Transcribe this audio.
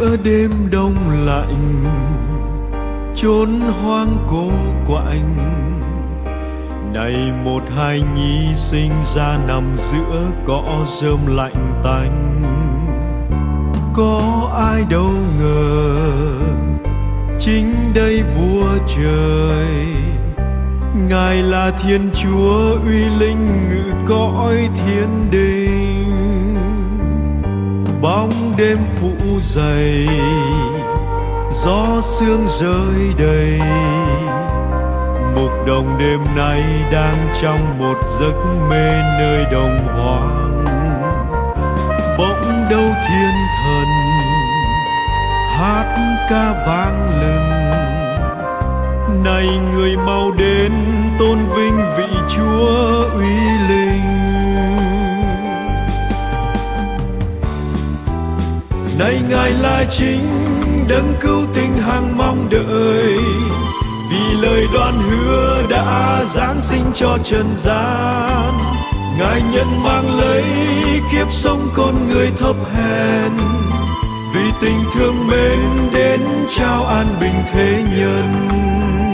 giữa đêm đông lạnh, chốn hoang cô quạnh. Này một hài nhi sinh ra nằm giữa cỏ rơm lạnh tanh. Có ai đâu ngờ chính đây vua trời, Ngài là Thiên Chúa uy linh ngự cõi thiên đình. Bóng đêm phủ dày, gió sương rơi đầy, mục đồng đêm nay đang trong một giấc mê nơi đồng hoang. Bỗng đâu thiên thần hát ca vang lừng, này người mau đến tôn vinh vị Chúa uy linh. Này Ngài là chính đấng cứu tinh hằng mong đợi, vì lời đoan hứa đã giáng sinh cho trần gian. Ngài nhận mang lấy kiếp sống con người thấp hèn, vì tình thương mến đến trao an bình thế nhân.